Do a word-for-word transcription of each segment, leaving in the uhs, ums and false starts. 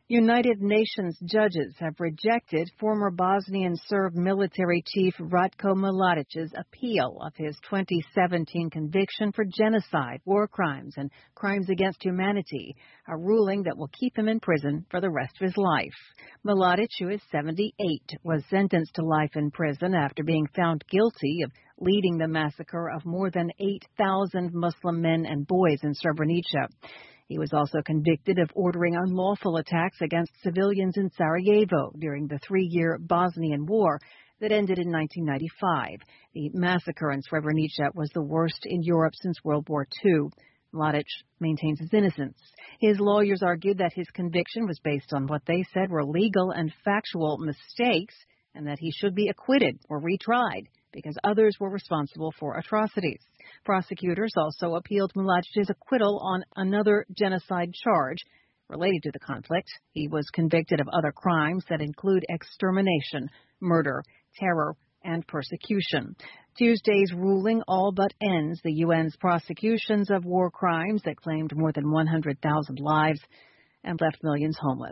United Nations judges have rejected former Bosnian Serb military chief Ratko Mladic's appeal of his twenty seventeen conviction for genocide, war crimes, and crimes against humanity, a ruling that will keep him in prison for the rest of his life. Mladic, who is seventy-eight, was sentenced to life in prison after being found guilty of leading the massacre of more than eight thousand Muslim men and boys in Srebrenica. He was also convicted of ordering unlawful attacks against civilians in Sarajevo during the three-year Bosnian War that ended in nineteen ninety-five. The massacre in Srebrenica was the worst in Europe since World War Two. Mladic maintains his innocence. His lawyers argued that his conviction was based on what they said were legal and factual mistakes and that he should be acquitted or retried because others were responsible for atrocities. Prosecutors also appealed Mladic's acquittal on another genocide charge related to the conflict. He was convicted of other crimes that include extermination, murder, terror, and persecution. Tuesday's ruling all but ends the U N's prosecutions of war crimes that claimed more than one hundred thousand lives and left millions homeless.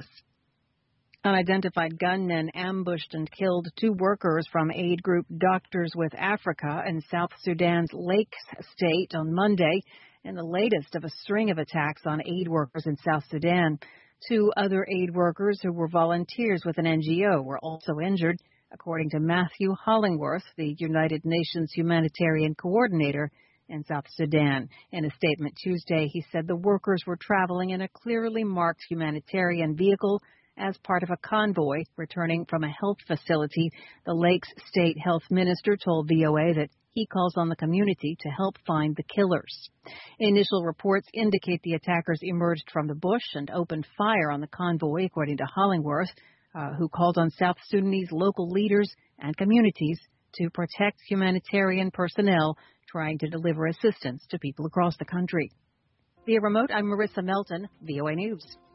Unidentified gunmen ambushed and killed two workers from aid group Doctors with Africa in South Sudan's Lakes State on Monday, in the latest of a string of attacks on aid workers in South Sudan. Two other aid workers who were volunteers with an N G O were also injured, according to Matthew Hollingworth, the United Nations humanitarian coordinator in South Sudan. In a statement Tuesday, he said the workers were traveling in a clearly marked humanitarian vehicle as part of a convoy returning from a health facility. The Lakes State Health Minister told V O A that he calls on the community to help find the killers. Initial reports indicate the attackers emerged from the bush and opened fire on the convoy, according to Hollingworth, uh, who called on South Sudanese local leaders and communities to protect humanitarian personnel trying to deliver assistance to people across the country. Via remote, I'm Marissa Melton, V O A News.